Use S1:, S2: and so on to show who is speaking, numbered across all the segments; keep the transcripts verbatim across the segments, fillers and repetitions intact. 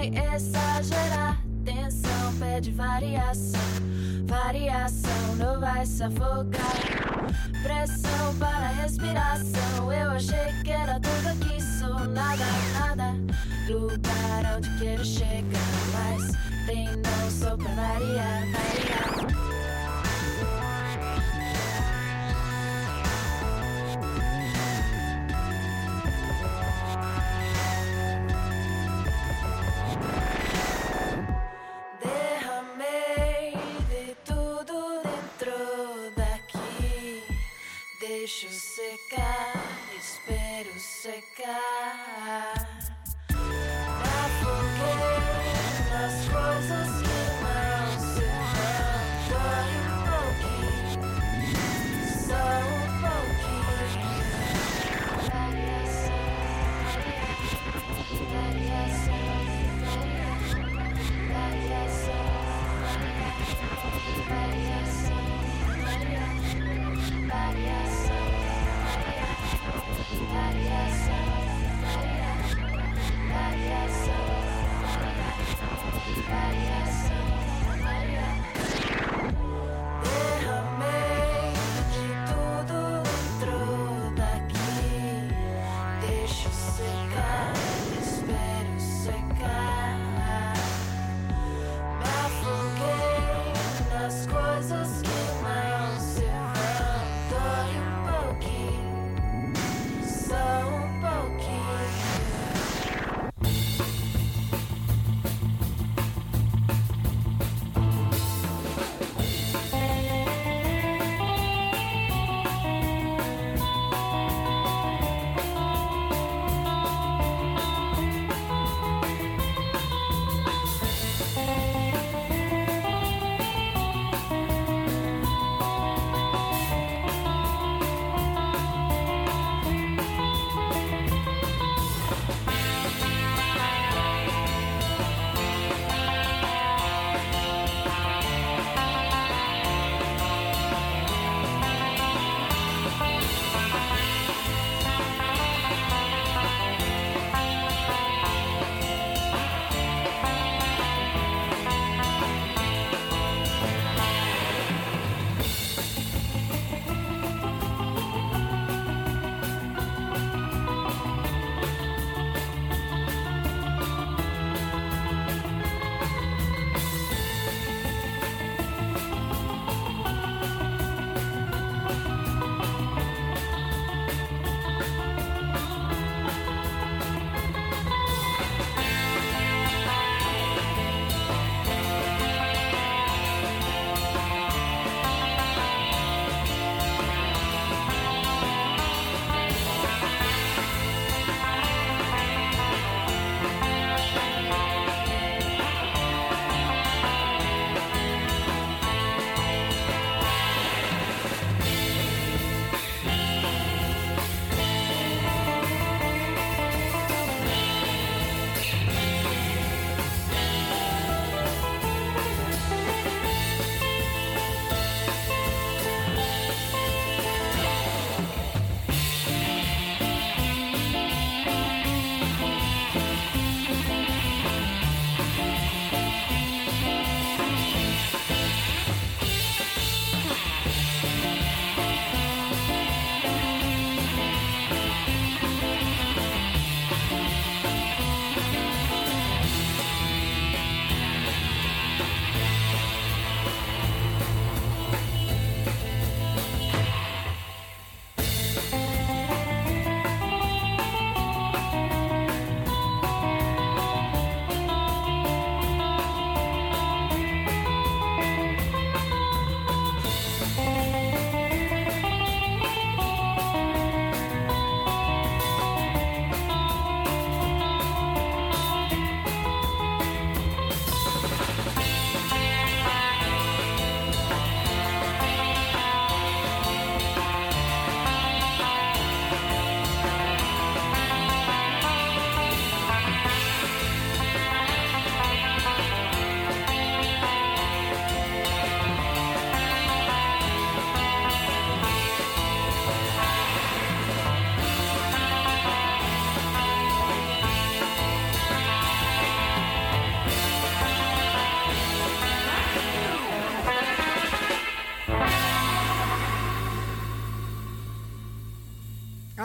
S1: vai exagerar. Tensão pede variação, variação não vai se afogar. Pressão para respiração, eu achei que era tudo aqui, sou nada, nada. Lugar onde quero chegar, mas tem não só pra variar, variar. Deixo secar, espero secar. Afoguei nas coisas que não se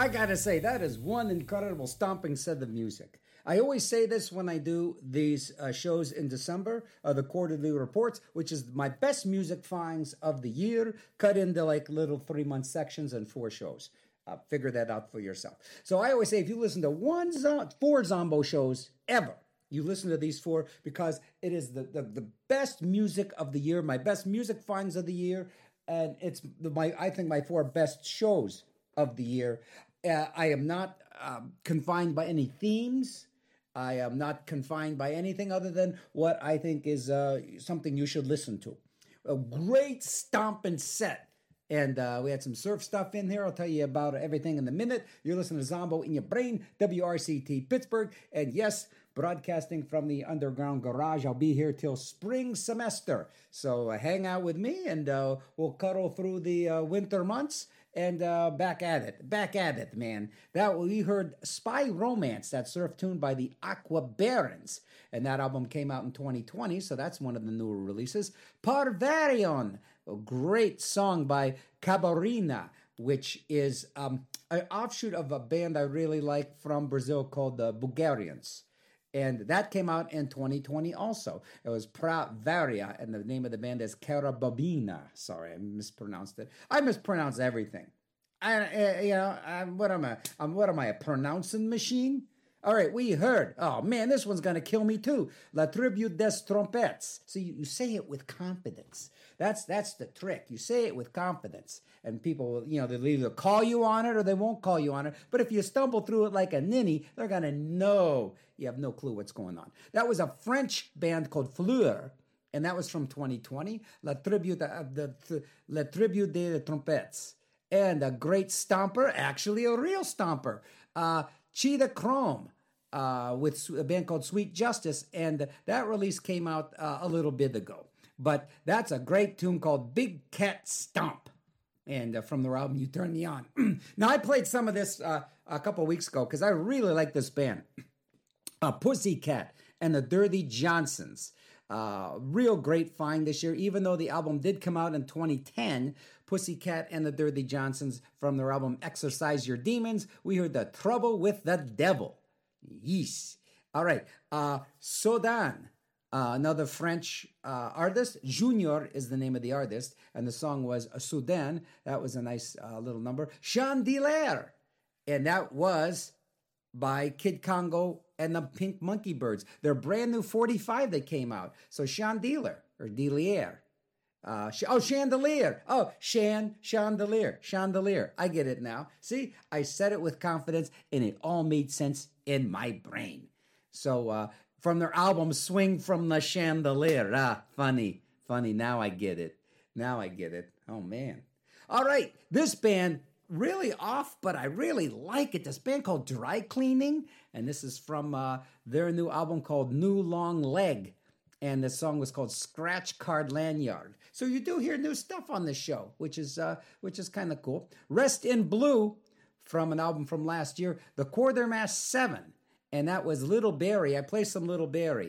S2: I gotta say, that is one incredible stomping set of music. I always say this when I do these uh, shows in December, uh, the quarterly reports, which is my best music finds of the year, cut into like little three month sections and four shows. Uh, figure that out for yourself. So I always say, if you listen to one, zo- four Zombo shows ever, you listen to these four because it is the, the, the best music of the year, my best music finds of the year, and it's the, my I think my four best shows of the year. Uh, I am not um, confined by any themes. I am not confined by anything other than what I think is uh, something you should listen to. A great stomping set. And uh, we had some surf stuff in here. I'll tell you about everything in a minute. You're listening to Zombo in Your Brain, W R C T Pittsburgh. And yes, broadcasting from the underground garage. I'll be here till spring semester. So uh, hang out with me and uh, we'll cuddle through the uh, winter months. And uh, back at it, back at it, man. That we heard Spy Romance, that surf tune by the Aqua Barons. And that album came out in twenty twenty, so that's one of the newer releases. Parvarion, a great song by Cabarina, which is um, an offshoot of a band I really like from Brazil called the Bulgarians. And that came out in twenty twenty also. It was Pravaria, and the name of the band is Carababina. Sorry, I mispronounced it. I mispronounce everything. I, uh, you know, I'm, what am I? I'm, what am I, a pronouncing machine? All right, we heard. Oh, man, this one's going to kill me too. La Tribu des Trompettes. So you, you say it with confidence. That's that's the trick. You say it with confidence. And people will, you know, they'll either call you on it or they won't call you on it. But if you stumble through it like a ninny, they're going to know you have no clue what's going on. That was a French band called Fleur, and that was from twenty twenty. La Tribu de, the, La Tribu des Trompettes. And a great stomper, actually a real stomper, uh, Cheetah Chrome. Uh, with a band called Sweet Justice, and that release came out uh, a little bit ago. But that's a great tune called Big Cat Stomp, and uh, from their album You Turn Me On. Now, I played some of this uh, a couple weeks ago because I really like this band. Uh, Pussycat and the Dirty Johnsons. Uh, real great find this year, even though the album did come out in twenty ten. Pussycat and the Dirty Johnsons, from their album Exorcise Your Demons, we heard The Trouble with the Devil. Yes. All right. Uh, Sodan, uh, another French uh, artist. Junior is the name of the artist, and the song was Soudan. That was a nice uh, little number. Chandelier, and that was by Kid Congo and the Pink Monkey Birds. Their brand new forty-five that came out. So Chandelier, or Delier. Uh, sh- oh, Chandelier. Oh, Shan, Chandelier, Chandelier. I get it now. See, I said it with confidence, and it all made sense in my brain. So uh, from their album Swing from the Chandelier. Ah, funny, funny. Now I get it. Now I get it. Oh, man. All right. This band, really off, but I really like it. This band called Dry Cleaning. And this is from uh, their new album called New Long Leg. And the song was called Scratch Card Lanyard. So you do hear new stuff on this show, which is uh, which is kind of cool. Rest in Blue, from an album from last year, The Quartermass seven, and that was Little Barry. I played some Little Barry,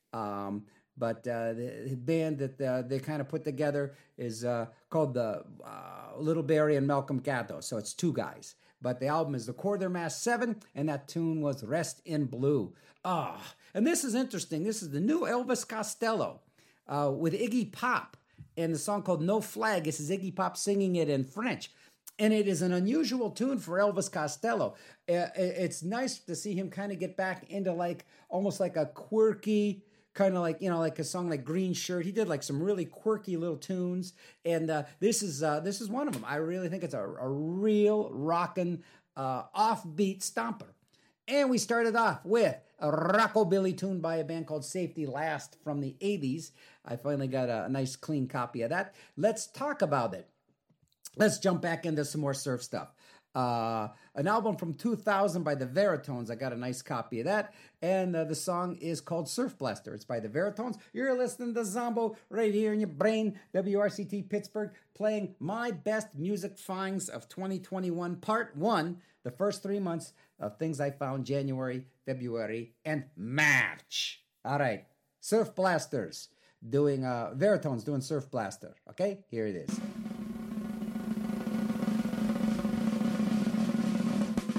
S2: um, but uh, the band that uh, they kind of put together is uh, called the uh, Little Barry and Malcolm Gatto, so it's two guys. But the album is The Quartermass seven, and that tune was Rest in Blue. Ah, oh, and this is interesting. This is the new Elvis Costello uh, with Iggy Pop, and the song called No Flag. This is Iggy Pop singing it in French. And it is an unusual tune for Elvis Costello. Uh, it's nice to see him kind of get back into like almost like a quirky, kind of like, you know, like a song like Green Shirt. He did like some really quirky little tunes. And uh, this is uh, this is one of them. I really think it's a, a real rockin' uh, offbeat stomper. And we started off with a rockabilly tune by a band called Safety Last from the eighties. I finally got a, a nice clean copy of that. Let's talk about it. Let's jump back into some more surf stuff. Uh, an album from two thousand by the Veritones. I got a nice copy of that. And uh, the song is called Surf Blaster. It's by the Veritones. You're listening to Zombo right here in your brain. W R C T Pittsburgh, playing my best music finds of twenty twenty-one, part one. The first three months of things I found January, February, and March. All right. Surf Blasters doing, uh, Veritones doing Surf Blaster. Okay? Here it is.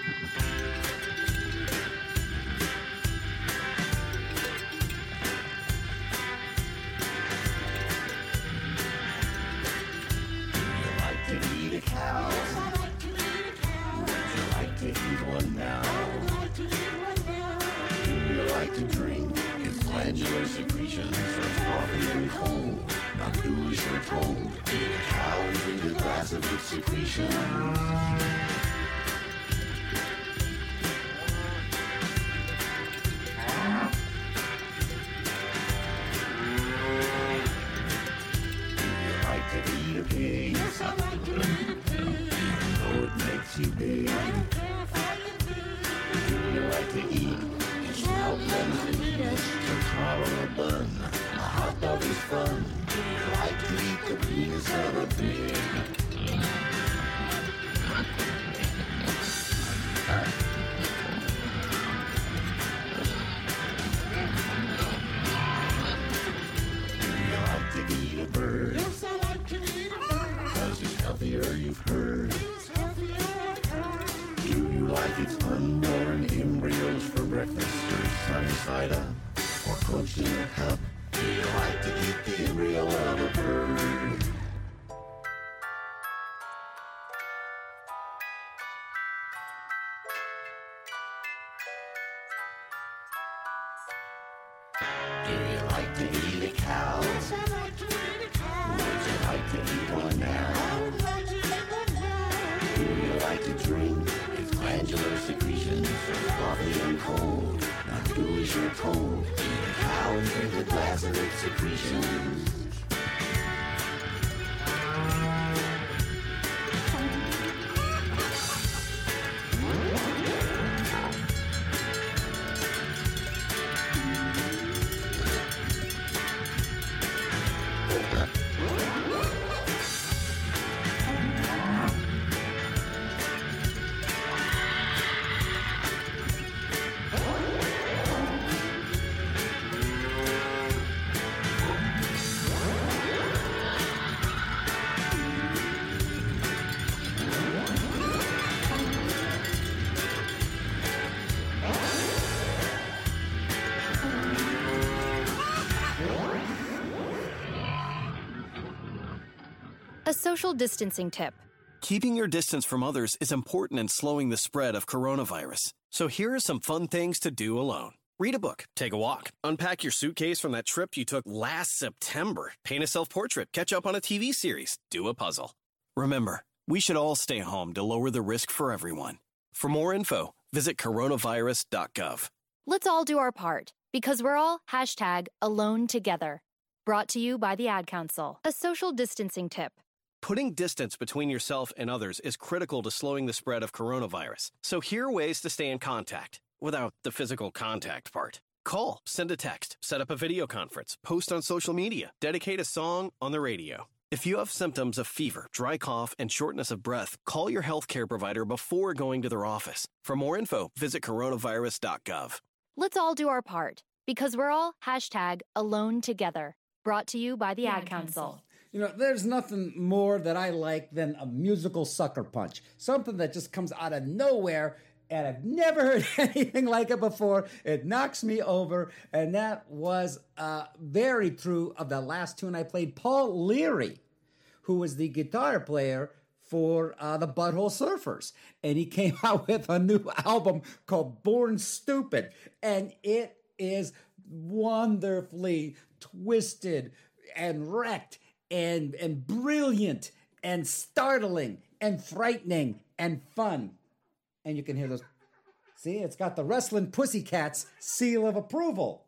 S3: Glandular secretions are frothy and cold, not ghoulish or cold. The cow drink a glass of its secretions. Eat a pig. Yes, I like to eat a pig. Though it makes you big. I don't care if I get big. Do you like to eat? It's not lemon eaters. Tomato on a bun. A hot dog is fun. Do you like to eat the penis of a pig? Do you like to eat a bird? Yes, I like to eat a bird. Because it's healthier, you've heard. It's healthier, I've heard. Do you like its unborn embryos for breakfast, or sunny side up, or cooked in a cup? Do you like to eat the embryo of a bird? Do you like to eat a cow? Yes, I like to eat a cow. Would you like to eat one now? I would like to eat one now. Do you like to drink its glandular secretions are frothy and cold, not ghoulish or cold? Eat a cow and drink a glass of its secretions.
S4: A social distancing tip.
S5: Keeping your distance from others is important in slowing the spread of coronavirus. So here are some fun things to do alone. Read a book, take a walk, unpack your suitcase from that trip you took last September, paint a self-portrait, catch up on a T V series, do a puzzle. Remember, we should all stay home to lower the risk for everyone. For more info, visit coronavirus dot gov.
S4: Let's all do our part, because we're all hashtag alone together. Brought to you by the Ad Council. A social distancing tip.
S5: Putting distance between yourself and others is critical to slowing the spread of coronavirus. So here are ways to stay in contact, without the physical contact part. Call, send a text, set up a video conference, post on social media, dedicate a song on the radio. If you have symptoms of fever, dry cough, and shortness of breath, call your healthcare provider before going to their office. For more info, visit coronavirus dot gov.
S4: Let's all do our part, because we're all hashtag alone together. Brought to you by the, the Ad, Ad Council. Council.
S2: You know, there's nothing more that I like than a musical sucker punch. Something that just comes out of nowhere, and I've never heard anything like it before. It knocks me over, and that was uh, very true of the last tune I played. Paul Leary, who was the guitar player for uh, the Butthole Surfers, and he came out with a new album called Born Stupid, and it is wonderfully twisted and wrecked and and brilliant and startling and frightening and fun. And you can hear those. See, it's got the Wrestling Pussycats seal of approval.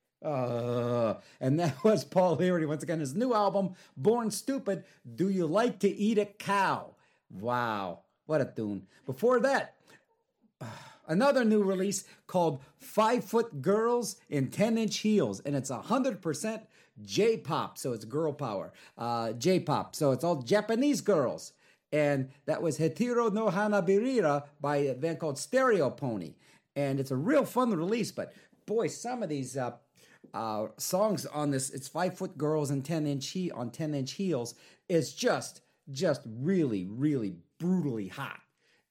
S2: Uh, and that was Paul Leary. Once again, his new album, Born Stupid, Do You Like to Eat a Cow? Wow, what a tune. Before that, uh, another new release called Five Foot Girls in ten inch Heels. And it's one hundred percent J-pop, so it's girl power. Uh, J-pop, so it's all Japanese girls. And that was Hetero no Hanabirira by a band called Stereo Pony. And it's a real fun release, but boy, some of these uh, uh, songs on this, it's Five Foot Girls and ten inch he- on ten inch Heels, is just, just really, really brutally hot.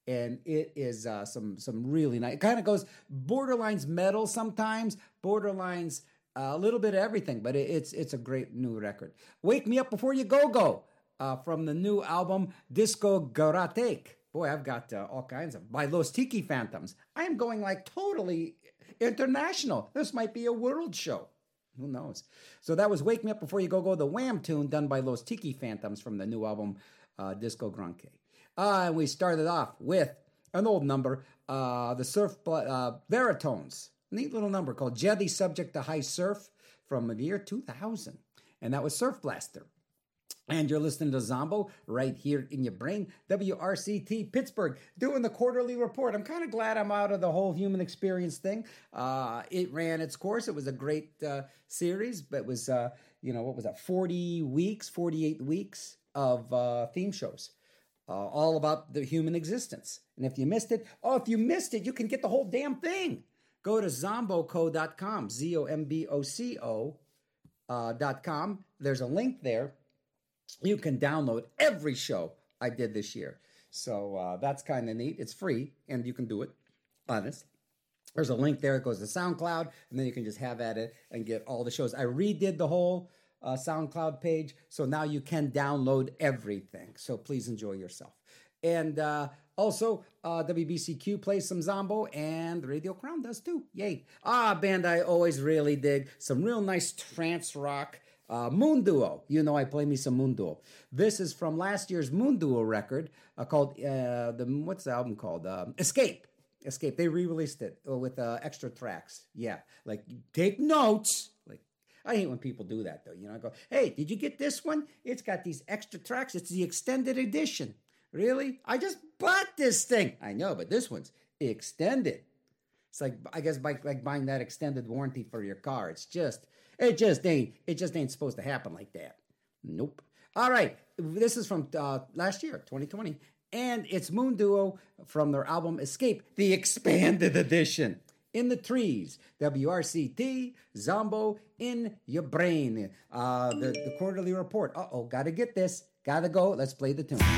S2: and it is uh, some some really nice. It kind of goes borderlines metal sometimes, borderlines uh, a little bit of everything, but it, it's it's a great new record. Wake Me Up Before You Go Go uh, from the new album Disco Garatek. Boy, I've got uh, all kinds of by Los Tiki Phantoms. I am going like totally international. This might be a world show. Who knows? So that was Wake Me Up Before You Go Go, the Wham tune done by Los Tiki Phantoms from the new album uh, Disco Granque. Uh, and we started off with an old number, uh, the Surf uh, Baritones. Neat little number called Jelly Subject to High Surf from the year two thousand. And that was Surf Blaster. And you're listening to Zombo right here in your brain. W R C T Pittsburgh doing the quarterly report. I'm kind of glad I'm out of the whole human experience thing. Uh, it ran its course. It was a great uh, series, but it was, uh, you know, what was that, forty weeks, forty-eight weeks of uh, theme shows. Uh, all about the human existence. And if you missed it, oh, if you missed it, you can get the whole damn thing. Go to zomboco dot com, Z O M B O C O uh, dot com. There's a link there. You can download every show I did this year. So uh, that's kind of neat. It's free, and you can do it, honest. There's a link there. It goes to SoundCloud, and then you can just have at it and get all the shows. I redid the whole uh, SoundCloud page, so now you can download everything. So please enjoy yourself. And uh, also, uh, W B C Q plays some Zombo, and Radio Crown does too. Yay. Ah, band I always really dig. Some real nice trance rock. Uh, Moon Duo. You know I play me some Moon Duo. This is from last year's Moon Duo record uh, called, uh, the what's the album called? Um, Escape. Escape. They re-released it with uh, extra tracks. Yeah. Like, take notes. Like, I hate when people do that, though. You know, I go, hey, did you get this one? It's got these extra tracks. It's the extended edition. Really? I just bought this thing. I know, but this one's extended. It's like, I guess, by, like buying that extended warranty for your car. It's just... It just ain't, it just ain't supposed to happen like that. Nope. All right. This is from uh, last year, twenty twenty. And it's Moon Duo from their album Escape, the expanded edition. In the Trees, W R C T, Zombo in your brain. Uh, the, the quarterly report. Uh-oh, gotta get this. Gotta go. Let's play the tune.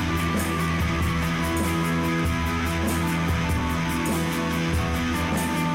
S1: Thank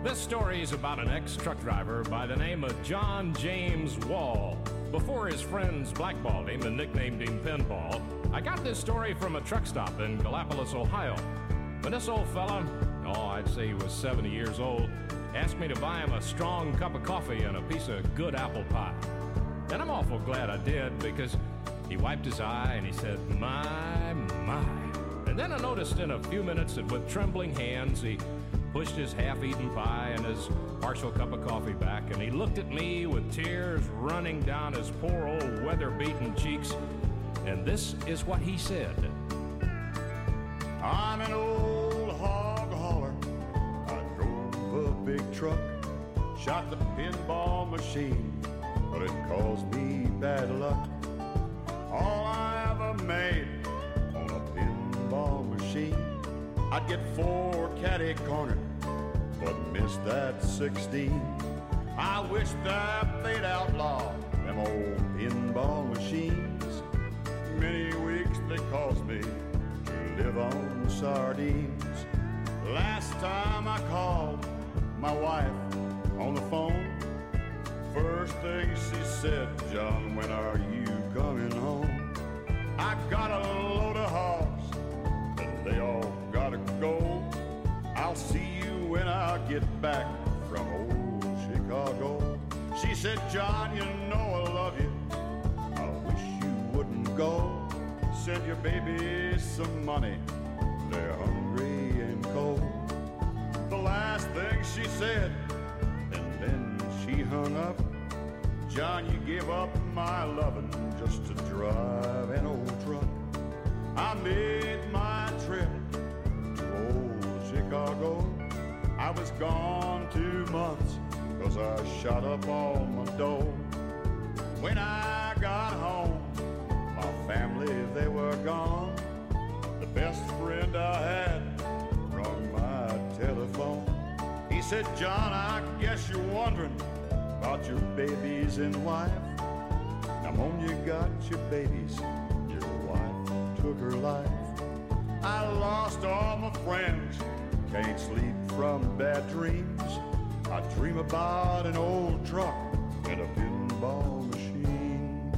S6: This story is about an ex-truck driver by the name of John James Wall. Before his friends blackballed him and nicknamed him Pinball, I got this story from a truck stop in Gallipolis, Ohio. When this old fella, oh, I'd say he was seventy years old, asked me to buy him a strong cup of coffee and a piece of good apple pie. And I'm awful glad I did, because he wiped his eye and he said, my, my. And then I noticed in a few minutes that with trembling hands, he pushed his half-eaten pie and his partial cup of coffee back, and he looked at me with tears running down his poor old weather-beaten cheeks, and this is what he said.
S3: I'm an old hog hauler. I drove a big truck, shot the pinball machine, but it caused me bad luck. All I ever made on a pinball machine, I'd get four catty cornered, but missed that sixteen. I wish that they'd outlaw them old pinball machines. Many weeks they caused me to live on sardines. Last time I called my wife on the phone, first thing she said, John, when are you coming home? I got a load of hogs, and they all gotta go. I'll see you when I get back from old Chicago. She said, John, you know I love you. I wish you wouldn't go. Send your babies some money. They're hungry and cold. The last thing she said, and then she hung up. John, you gave up my loving just to drive an old truck. I made my trip to old Chicago. I was gone two months, cause I shot up all my dough. When I got home, my family, they were gone. The best friend I had rung my telephone. He said, John, I guess you're wondering about your babies and wife. Pneumonia got your babies, your wife took her life. I lost all my friends, can't sleep from bad dreams. I dream about an old truck and a pinball machine.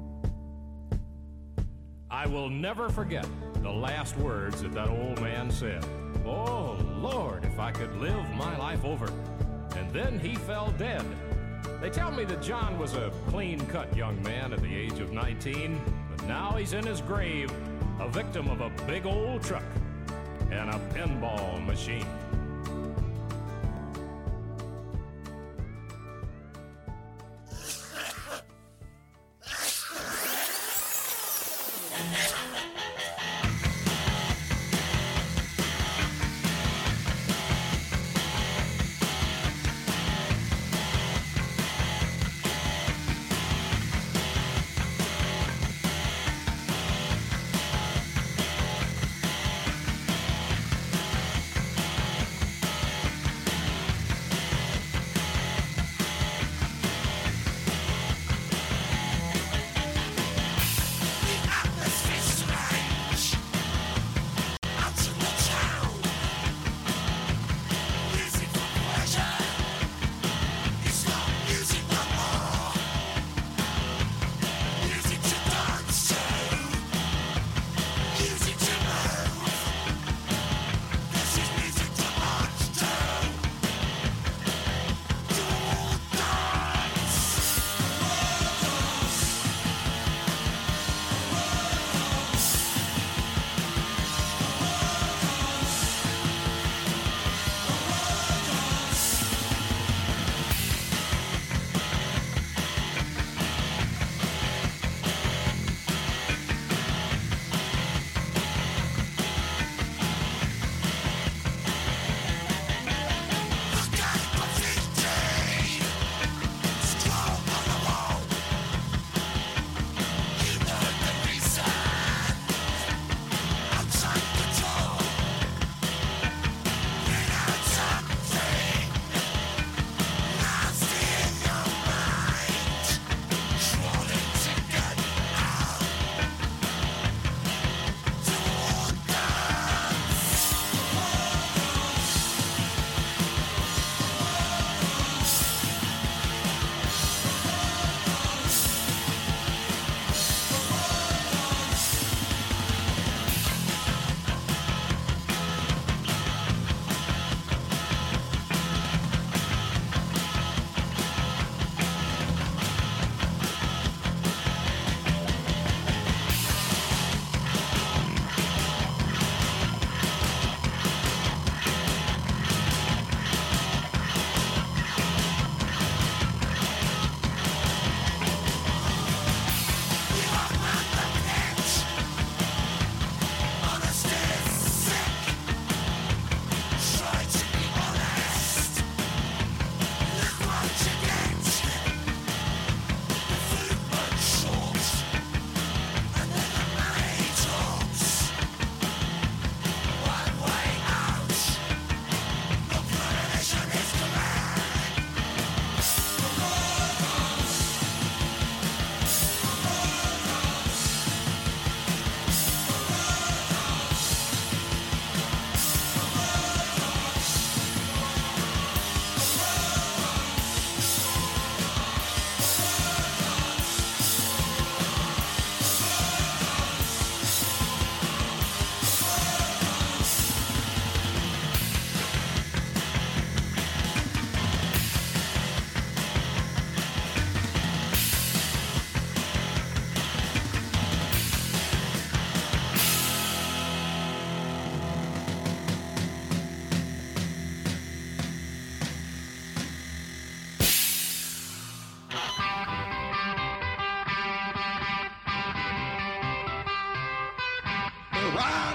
S6: I will never forget the last words that that old man said. Oh, Lord, if I could live my life over. And then he fell dead. They tell me that John was a clean-cut young man at the age of nineteen, but now he's in his grave, a victim of a big old truck and a pinball machine.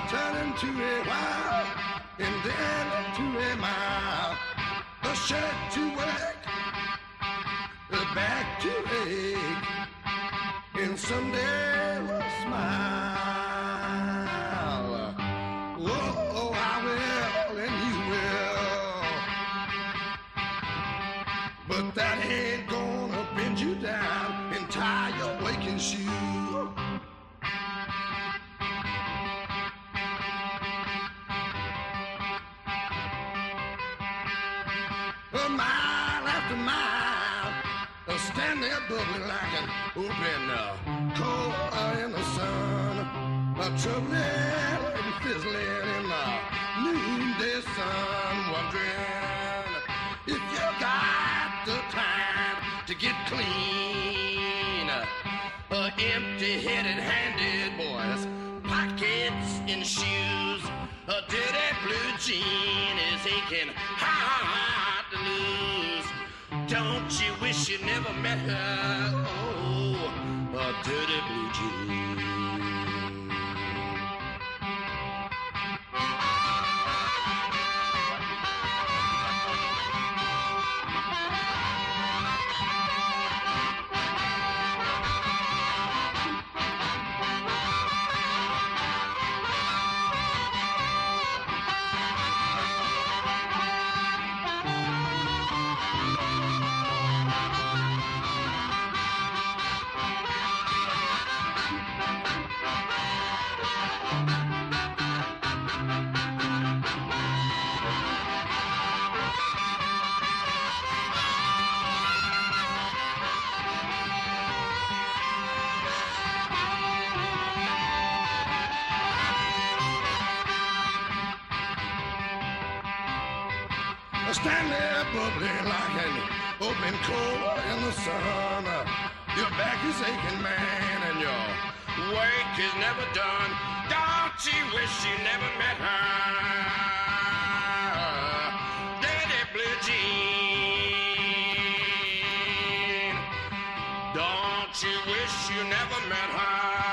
S3: turn into a while, and then to a mile. A shirt to work, a back to ache, and someday we'll smile. Oh, I will, and you will. But that ain't gonna bend you down and tie your waking shoe. A mile after mile, I stand there bubbling like an open uh, coal uh, in the sun, a troubling and fizzling in the noonday sun, wondering if you got the time to get clean. Uh, empty-headed handed boys, pockets and shoes, a dirty blue jean is aching hard to lose. Don't you wish you never met her? Oh, a dirty blue jean. Stand there bubbling like an open coal in the sun. Your back is aching, man, and your work is never done. Don't you wish you never met her? Dirty blue jean. Don't you wish you never met her?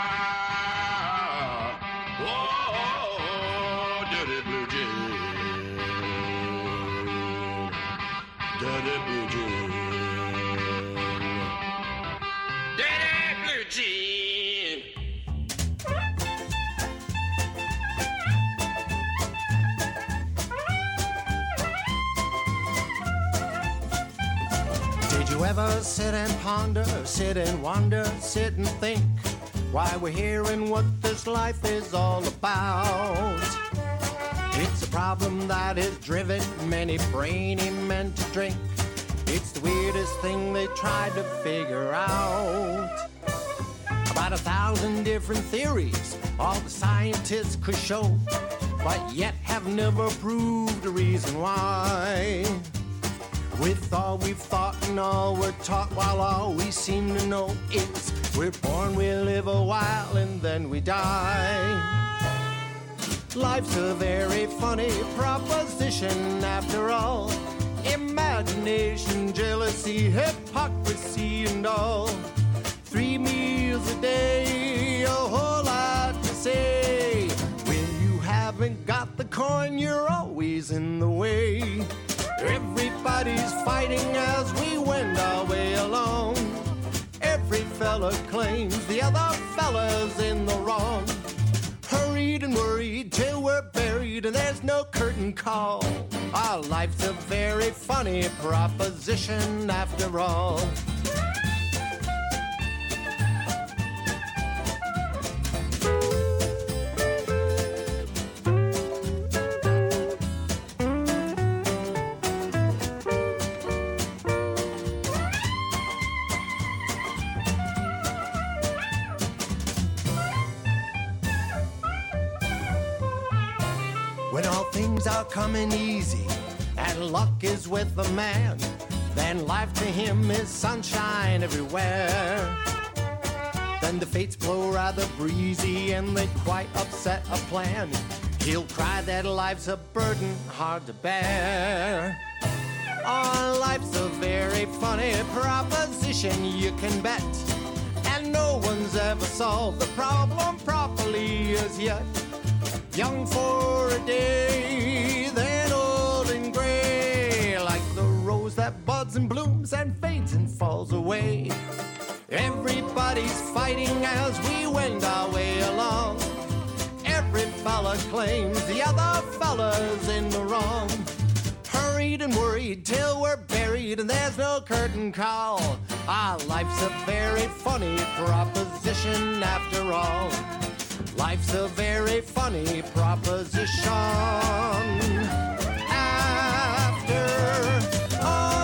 S3: Oh, dirty blue jean. Dirty blue jean. Dirty blue jean.
S7: Did you ever sit and ponder, sit and wonder, sit and think why we're here and what this life is all about? It's a problem that has driven many brainy men to drink. It's the weirdest thing they tried to figure out. About a thousand different theories all the scientists could show, but yet have never proved the reason why. With all we've thought and all we're taught, while all we seem to know is we're born, we live a while, and then we die. Life's a very funny proposition after all. Imagination, jealousy, hypocrisy, and all. Three meals a day, a whole lot to say. When you haven't got the coin, you're always in the way. Everybody's fighting as we wend our way along. Every fella claims the other fella's in the wrong. Hurried and worried till we're buried and there's no curtain call. Our life's a very funny proposition after all. When all things are coming easy and luck is with a man, then life to him is sunshine everywhere. Then the fates blow rather breezy and they quite upset a plan. He'll cry that life's a burden hard to bear. Oh, life's a very funny proposition, you can bet. And no one's ever solved the problem properly as yet. young for a day, then old and gray, like the rose that buds and blooms and fades and falls away. Everybody's fighting as we wend our way along. Every fella claims the other fella's in the wrong. Hurried and worried till we're buried and there's no curtain call. Ah, life's a very funny proposition after all. Life's a very funny proposition after all.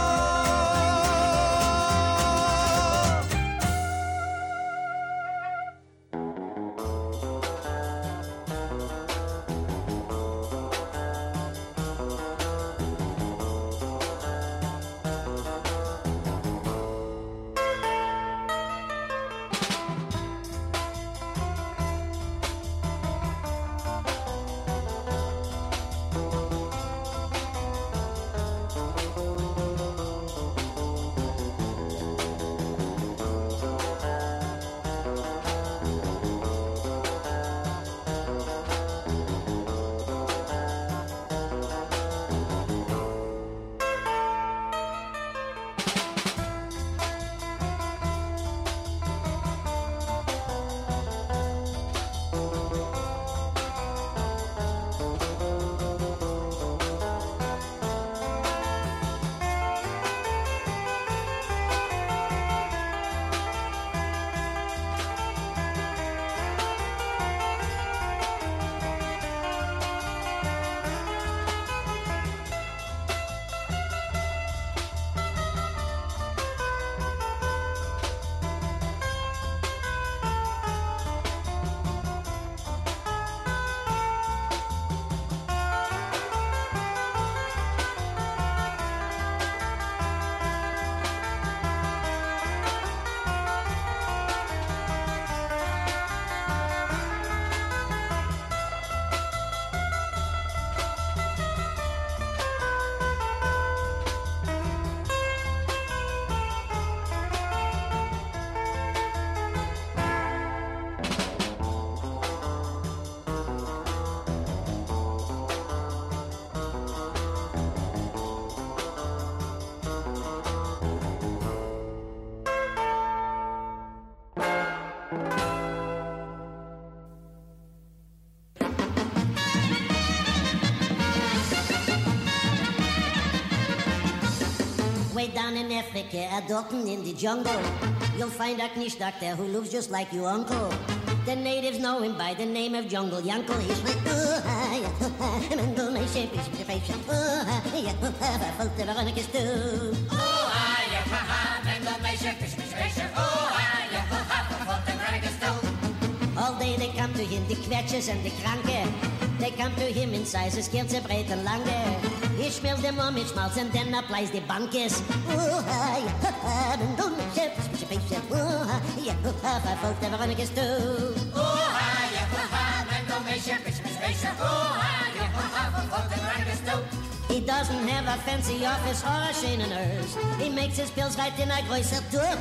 S8: Way down in Africa, a Dalton in the jungle, you'll find a Knish doctor who looks just like your uncle. The natives know him by the name of Jungle Yankel. He's like, oh, hi, oh, hi, Mendel, my shape is your patient. Oh, hi, yeah, oh, hi, I felt the Veronica stew. Oh, hi, yeah, ha, ha, Mendel, my shape is your patient. Oh, hi, yeah, oh, hi, I felt the Veronica stew. All day they come to him, the Quetsches and the Kranke. They come to him in sizes, kurze, breit and lange. He smells them on his mouth and then applies the bankes. Oh, hi, ha, ha, Mendel, my shape is your patient. Oh, hi, yeah, oh, hi, I felt the Veronica stew. Oh, hi, yeah, oh, hi, Mendel, my shape is your patient. Oh, hi, yeah, oh, hi, I felt the Veronica stew. He doesn't have a fancy office or a chain and hers. He makes his pills right in a größer Tub.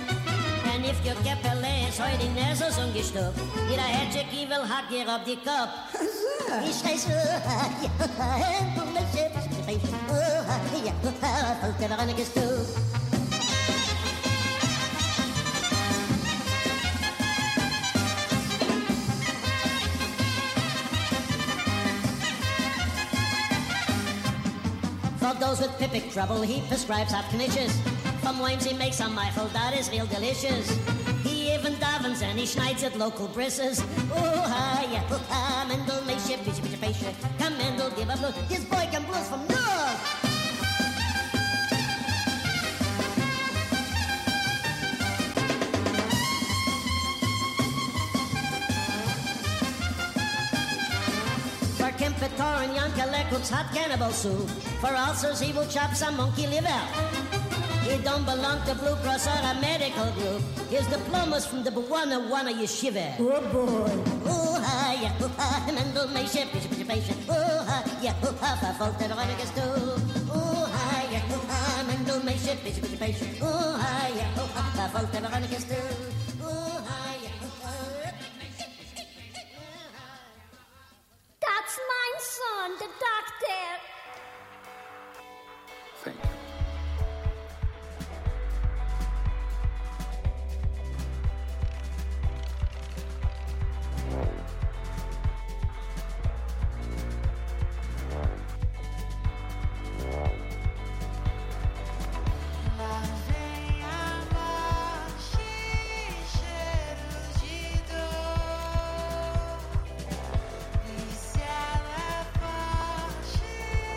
S8: And if your Käpperle ist heute in der Saison gestoppt, jeder Hedgehog will hack dir auf die Kopf. Ich schrei so, ja, und mein Chef ist die Fähigkeit, oh, ja, folgt der Veronica stew. For those with pipic trouble, he prescribes hot knishes. From wines he makes a Michael that is real delicious. He even davens and he schneids at local brisses. Oh, hi, yeah, oh, hi, Mendel, may ship, bitch, bitch, patient. Come, Mendel, give a blues. This boy can blues from north. For Kempetor and Yankele cooks hot cannibal soup. For ulcers he will chop some monkey liver. He don't belong to Blue Cross or a medical group. His diploma's from the Bwana Wana Yeshiva. Oh boy. Oh hi, yeah, oh hi, Mendel, my ship is a patient. Oh hi, yeah, oh hi, I felt the Veronica stew. Oh hi, yeah, oh hi, Mendel, my ship is a patient. Oh hi, yeah, oh hi, I felt the Veronica stew. Oh hi, yeah, oh hi.
S9: son, the doctor.
S3: Thank you.
S10: Se ela foge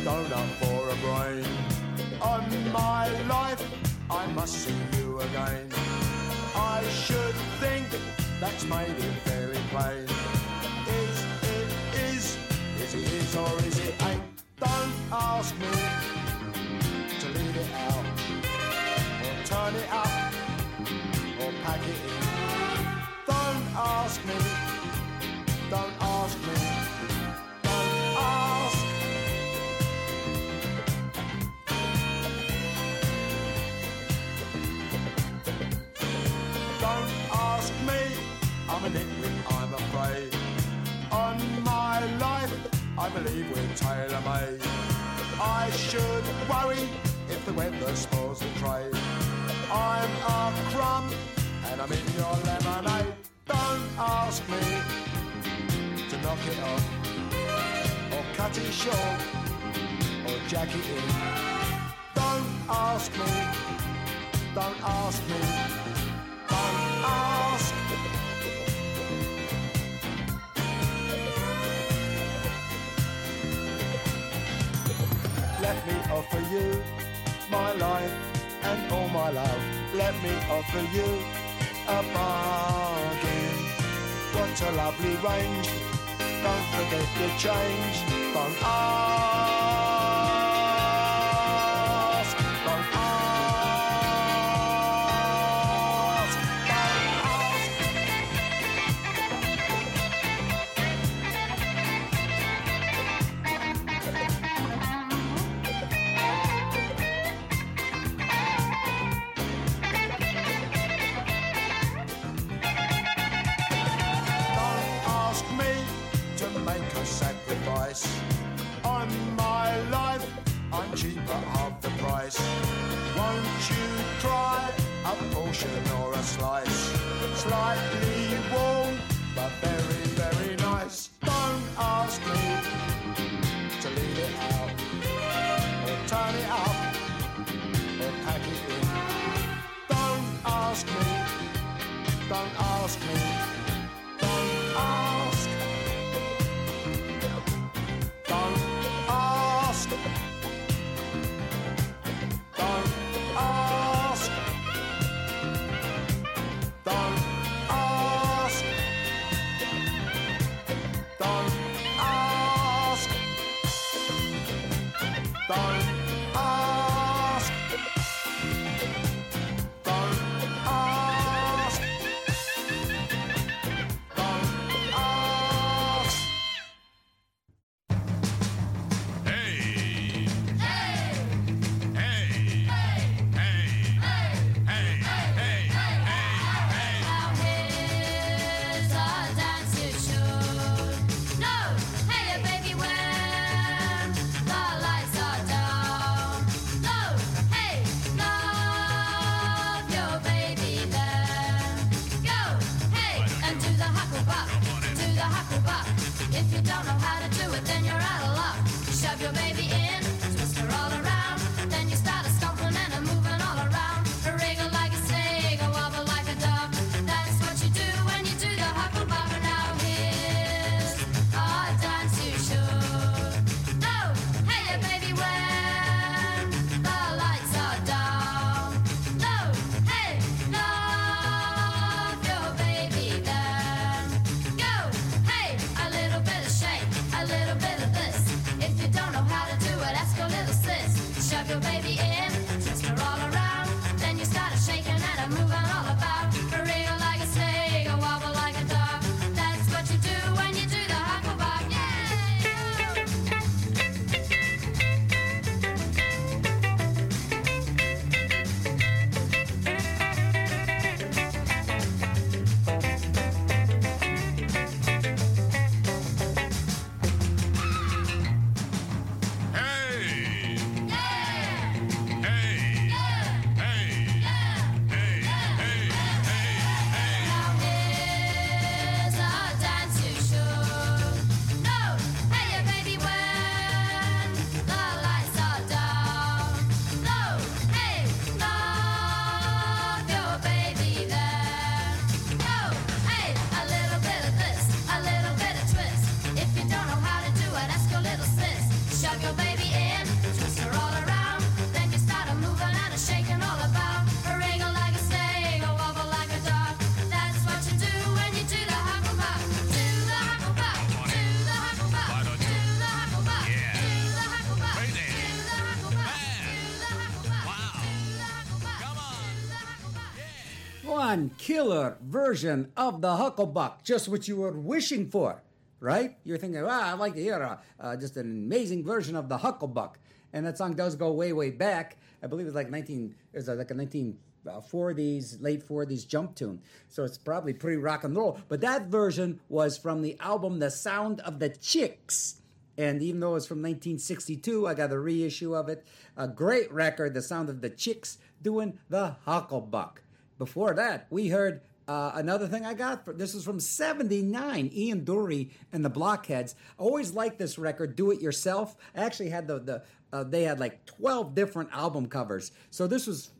S7: donut for a brain. On my life, I must see you again. I should think that's made it very plain. Is it is, is it is or is it ain't? Don't ask me to leave it out, or turn it up, or pack it in. Don't ask me, don't ask me, don't ask. Don't ask me, I'm a nitwit, I'm afraid. On my life, I believe we're tailor-made. I should worry if the weather spoils the trade. I'm a crumb, and I'm in your lemonade. Don't ask me to knock it off, or cut it short, or jack it in. Don't ask me, don't ask me, don't ask. Let me offer you my life and all my love. Let me offer you a bargain. What a lovely range. Don't forget the change. Don't ask. Don't ask. Don't ask. Sacrifice on my life, I'm cheap at half the price. Won't you try a portion or a slice? Slightly warm, but very, very nice. Don't ask me to leave it out, or turn it up, or pack it in. Don't ask me, don't ask me, don't ask. Don't ask. Don't ask. Don't ask. Don't ask. Don't ask. Don't ask.
S2: one killer version of the Hucklebuck, just what you were wishing for, right? You're thinking, wow, I'd like to hear a, uh, just an amazing version of the Hucklebuck. And that song does go way, way back. I believe it was like nineteen, it was like a nineteen forties, late forties jump tune. So it's probably pretty rock and roll. But that version was from the album The Sound of the Chicks. And even though it's from nineteen sixty-two, I got a reissue of it. A great record, The Sound of the Chicks, doing the Hucklebuck. Before that, we heard uh, another thing I got. For, this is from seventy-nine, Ian Dury and the Blockheads. I always liked this record, Do It Yourself. I actually had the, the uh, they had like twelve different album covers. So this was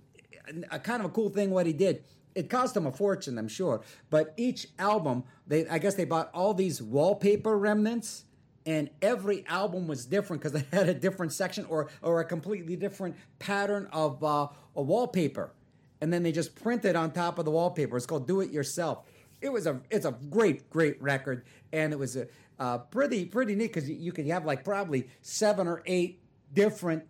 S2: a kind of a cool thing what he did. It cost him a fortune, I'm sure. But each album, they I guess they bought all these wallpaper remnants, and every album was different because they had a different section or or a completely different pattern of uh, a wallpaper. And then they just printed on top of the wallpaper. It's called Do It Yourself. It was a it's a great, great record. And it was a uh, pretty, pretty neat because you, you could have like probably seven or eight different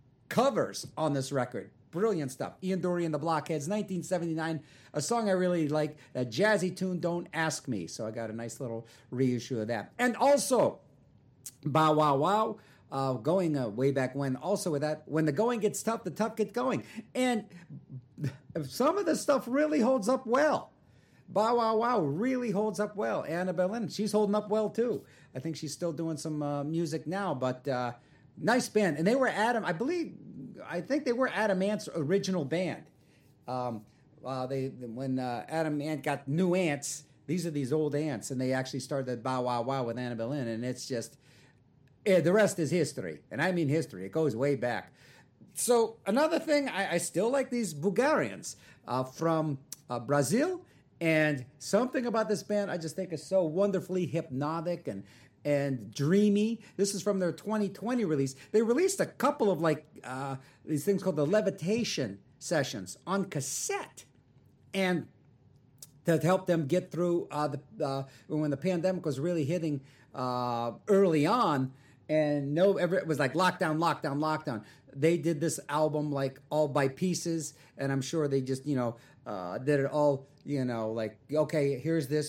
S2: covers on this record. Brilliant stuff. Ian Dury and the Blockheads, nineteen seventy-nine. A song I really like, a jazzy tune, Don't Ask Me. So I got a nice little reissue of that. And also, Bow Wow Wow, uh, going uh, way back when. Also with that, when the going gets tough, the tough get going. And some of this stuff really holds up well. Bow Wow Wow really holds up well. Anna Berlin, she's holding up well too. I think she's still doing some uh, music now, but uh, nice band. And they were Adam, I believe, I think they were Adam Ant's original band. Um, uh, they when uh, Adam Ant got new ants, these are these old ants, and they actually started Bow Wow Wow with Anna Berlin, and it's just, yeah, the rest is history. And I mean history. It goes way back. So another thing, I, I still like these Bulgarians uh, from uh, Brazil, and something about this band I just think is so wonderfully hypnotic and and dreamy. This is from their twenty twenty release. They released a couple of like uh, these things called the Levitation sessions on cassette, and that helped them get through uh, the uh, when the pandemic was really hitting uh, early on, and no, every, it was like lockdown, lockdown, lockdown. They did this album like all by pieces, and I'm sure they just, you know, uh, did it all, you know, like, okay, here's this,